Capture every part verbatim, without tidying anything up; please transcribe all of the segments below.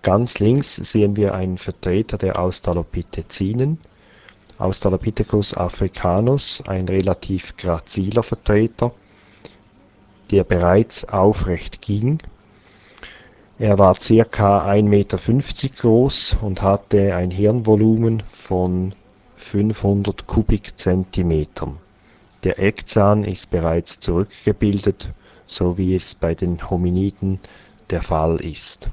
Ganz links sehen wir einen Vertreter der Australopithecinen, Australopithecus africanus, ein relativ graziler Vertreter, der bereits aufrecht ging. Er war ca. ein Meter fünfzig groß und hatte ein Hirnvolumen von fünfhundert Kubikzentimetern. Der Eckzahn ist bereits zurückgebildet, so wie es bei den Hominiden der Fall ist.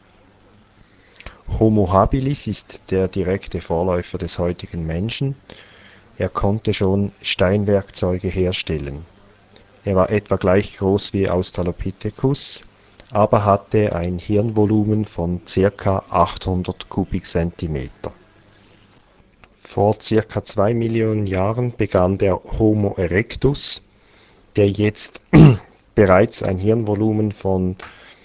Homo habilis ist der direkte Vorläufer des heutigen Menschen. Er konnte schon Steinwerkzeuge herstellen. Er war etwa gleich groß wie Australopithecus, aber hatte ein Hirnvolumen von ca. achthundert Kubikzentimeter. Vor ca. zwei Millionen Jahren begann der Homo erectus, der jetzt bereits ein Hirnvolumen von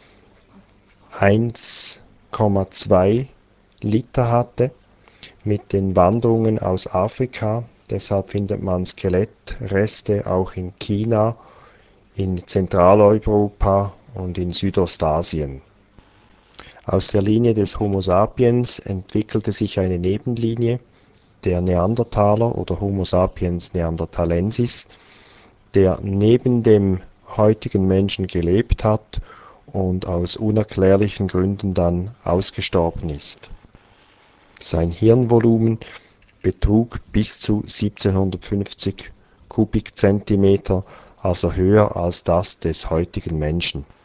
eins Komma zwei Liter hatte, mit den Wanderungen aus Afrika. Deshalb findet man Skelettreste auch in China, in Zentraleuropa und in Südostasien. Aus der Linie des Homo sapiens entwickelte sich eine Nebenlinie, der Neandertaler oder Homo sapiens neanderthalensis, der neben dem heutigen Menschen gelebt hat und aus unerklärlichen Gründen dann ausgestorben ist. Sein Hirnvolumen betrug bis zu siebzehnhundertfünfzig Kubikzentimeter, also höher als das des heutigen Menschen.